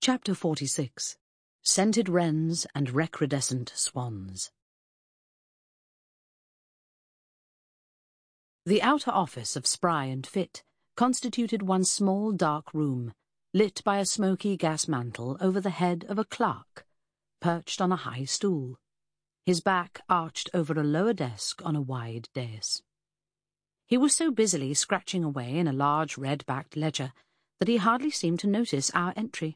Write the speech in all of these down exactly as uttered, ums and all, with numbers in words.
Chapter forty-six. Scented Wrens and Recrudescent Swans. The outer office of Spry and Fit constituted one small dark room, lit by a smoky gas mantle over the head of a clerk, perched on a high stool, his back arched over a lower desk on a wide dais. He was so busily scratching away in a large red-backed ledger that he hardly seemed to notice our entry.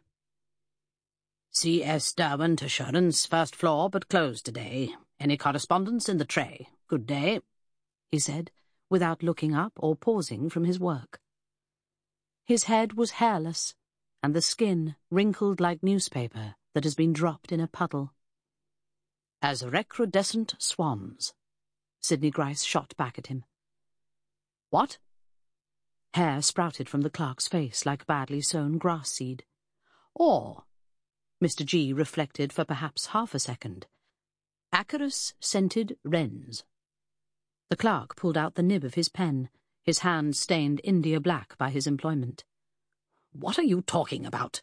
C S Derwent Assurance, first floor, but closed today. Any correspondence in the tray? Good day, he said, without looking up or pausing from his work. His head was hairless, and the skin wrinkled like newspaper that has been dropped in a puddle. As recrudescent swans, Sidney Gryce shot back at him. What? Hair sprouted from the clerk's face like badly sown grass seed. Or, Mister G reflected for perhaps half a second, Acarus scented wrens. The clerk pulled out the nib of his pen, his hand stained India black by his employment. What are you talking about?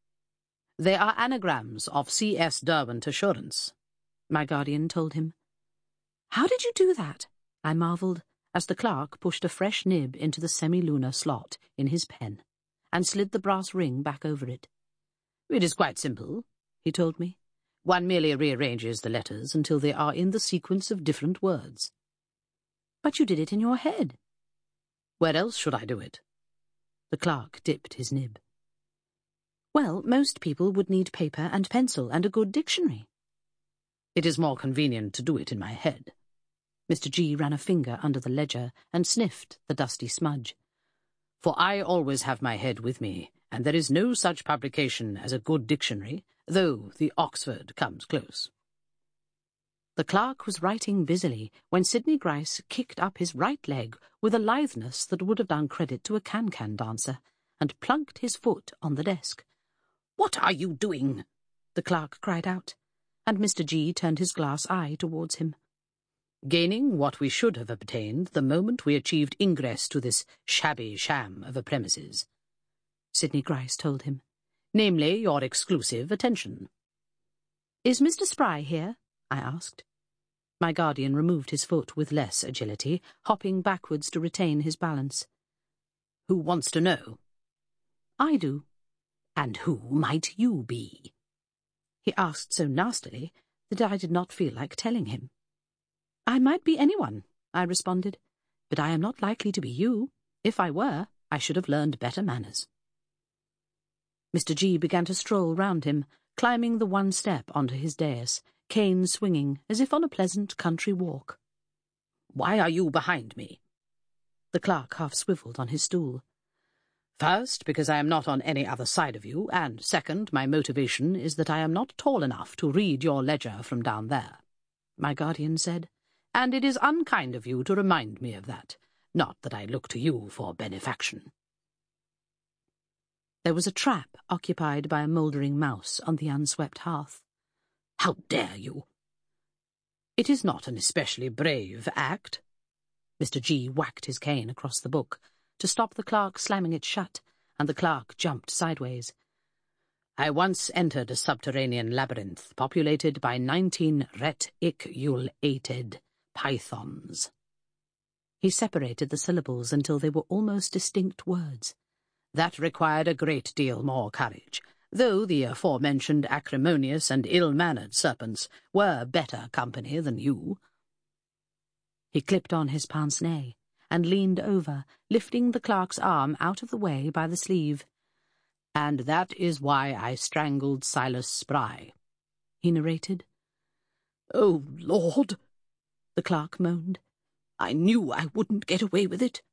They are anagrams of C S Derwent Assurance, my guardian told him. How did you do that? I marvelled, as the clerk pushed a fresh nib into the semi-lunar slot in his pen and slid the brass ring back over it. It is quite simple, he told me. One merely rearranges the letters until they are in the sequence of different words. But you did it in your head. Where else should I do it? The clerk dipped his nib. Well, most people would need paper and pencil and a good dictionary. It is more convenient to do it in my head. Mister G ran a finger under the ledger and sniffed the dusty smudge. For I always have my head with me, and there is no such publication as a good dictionary, though the Oxford comes close. The clerk was writing busily when Sidney Gryce kicked up his right leg with a litheness that would have done credit to a can-can dancer, and plunked his foot on the desk. "What are you doing?" the clerk cried out, and Mister G turned his glass eye towards him. Gaining what we should have obtained the moment we achieved ingress to this shabby sham of a premises, Sidney Gryce told him, namely your exclusive attention. Is Mister Spry here? I asked. My guardian removed his foot with less agility, hopping backwards to retain his balance. Who wants to know? I do. And who might you be? He asked so nastily that I did not feel like telling him. I might be anyone, I responded, but I am not likely to be you. If I were, I should have learned better manners. Mister G began to stroll round him, climbing the one step onto his dais, cane swinging as if on a pleasant country walk. Why are you behind me? The clerk half swivelled on his stool. First, because I am not on any other side of you, and second, my motivation is that I am not tall enough to read your ledger from down there, my guardian said, and it is unkind of you to remind me of that, not that I look to you for benefaction. There was a trap occupied by a mouldering mouse on the unswept hearth. How dare you? It is not an especially brave act. Mister G whacked his cane across the book to stop the clerk slamming it shut, and the clerk jumped sideways. I once entered a subterranean labyrinth populated by nineteen reticulated pythons. He separated the syllables until they were almost distinct words. That required a great deal more courage, though the aforementioned acrimonious and ill-mannered serpents were better company than you. He clipped on his pince-nez and leaned over, lifting the clerk's arm out of the way by the sleeve. And that is why I strangled Silas Spry, he narrated. Oh, Lord, the clerk moaned. I knew I wouldn't get away with it.